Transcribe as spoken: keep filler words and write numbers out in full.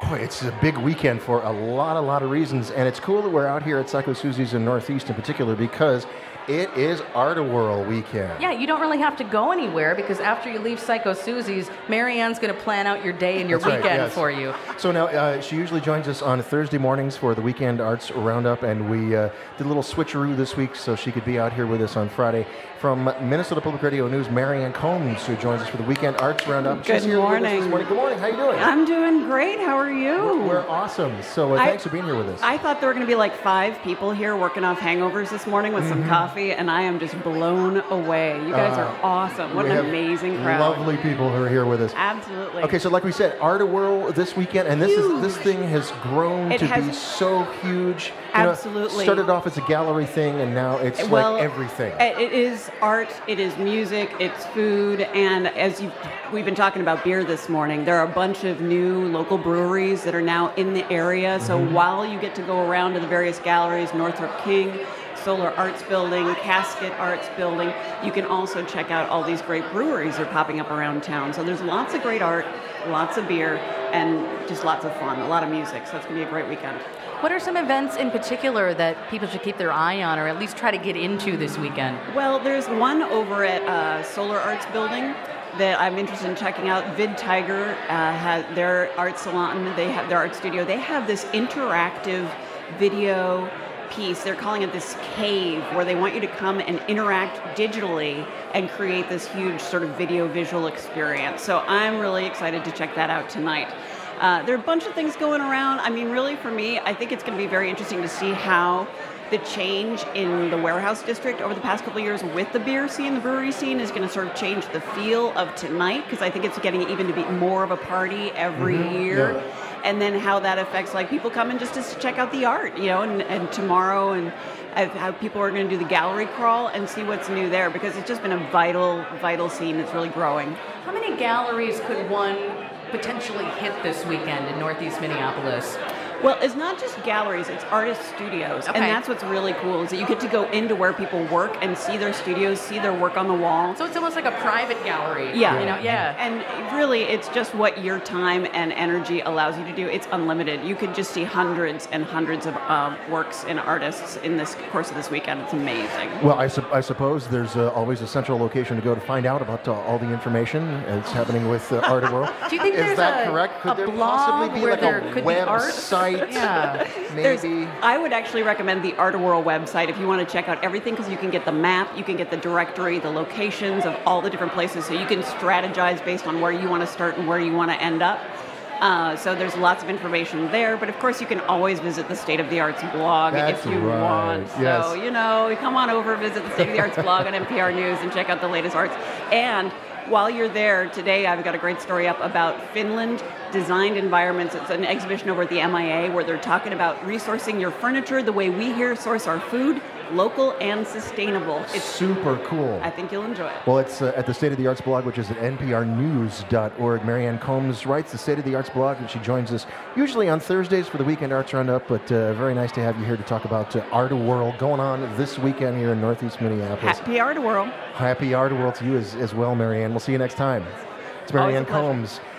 Boy, it's a big weekend for a lot, a lot of reasons, and it's cool that we're out here at Psycho Susie's in Northeast in particular because it is Art-A-Whirl weekend. Yeah, you don't really have to go anywhere because after you leave Psycho Susie's, Marianne's going to plan out your day and your That's right, weekend yes. for you. So now, uh, she usually joins us on Thursday mornings for the Weekend Arts Roundup, and we uh, did a little switcheroo this week so she could be out here with us on Friday. From Minnesota Public Radio News, Marianne Combs, who joins us for the Weekend Arts Roundup. Good She's here morning. with us this morning. Good morning. How you doing? I'm doing great. How are you? We're awesome. So uh, I- thanks for being here with us. I thought there were going to be like five people here working off hangovers this morning with Mm-hmm. some coffee, and I am just blown away. You guys Uh, are awesome. What we an have amazing crowd. Lovely people who are here with us. Absolutely. Okay, so like we said, Art-A-Whirl this weekend, and this is this Huge. thing has grown It to has- be so huge. You know, Absolutely. started off as a gallery thing, and now it's well, like everything. It it is art, it is music, it's food, and as you we've been talking about beer this morning, there are a bunch of new local breweries that are now in the area. So Mm-hmm. while you get to go around to the various galleries, Northrop King, Solar Arts Building, Casket Arts Building, you can also check out all these great breweries that are popping up around town. So there's lots of great art, lots of beer, and just lots of fun, a lot of music. So it's going to be a great weekend. What are some events in particular that people should keep their eye on or at least try to get into this weekend? Well, there's one over at uh, Solar Arts Building that I'm interested in checking out. Vid Tiger uh, has their art salon. They have their art studio. They have this interactive video piece. They're calling it this cave, where they want you to come and interact digitally and create this huge sort of video visual experience. So I'm really excited to check that out tonight. Uh, there are a bunch of things going around. I mean, really, for me, I think it's going to be very interesting to see how the change in the warehouse district over the past couple of years with the beer scene, the brewery scene, is going to sort of change the feel of tonight, because I think it's getting even to be more of a party every Mhm, year. yeah. And then how that affects, like, people coming just to check out the art, you know, and, and tomorrow, and uh, how people are going to do the gallery crawl and see what's new there, because it's just been a vital, vital scene that's really growing. How many galleries could one potentially hit this weekend in Northeast Minneapolis? Well, it's not just galleries, it's artist studios. Okay. And that's what's really cool, is that you get to go into where people work and see their studios, see their work on the wall. So it's almost like a private gallery. Yeah. You know, yeah. And really, it's just what your time and energy allows you to do. It's unlimited. You could just see hundreds and hundreds of uh, works and artists in this course of this weekend. It's amazing. Well, I, su- I suppose there's uh, always a central location to go to find out about uh, all the information that's happening with uh, Art-A-Whirl. Do you think Is there's that a, correct? Could a there blog possibly be where like there a could be art? website? Yeah. There's- Maybe. I would actually recommend the Art-A-Whirl website if you want to check out everything, because you can get the map, you can get the directory, the locations of all the different places, so you can strategize based on where you want to start and where you want to end up. Uh, so there's lots of information there, but of course you can always visit the State of the Arts blog That's if you right, want. yes. So, you know, come on over, visit the State of the Arts blog on N P R News and check out the latest arts. And while you're there today, I've got a great story up about Finland Designed Environments. It's an exhibition over at the M I A where they're talking about resourcing your furniture the way we here source our food, local and sustainable. It's, Super cool. I think you'll enjoy it. Well, it's uh, at the State of the Arts blog, which is at N P R news dot org. Marianne Combs writes the State of the Arts blog, and she joins us usually on Thursdays for the Weekend Arts Roundup, but uh, very nice to have you here to talk about uh, Art-A-Whirl going on this weekend here in Northeast Minneapolis. Happy Art-A-Whirl. Happy Art-A-Whirl to you as, as well, Marianne. We'll see you next time. It's Always Marianne a pleasure. Combs.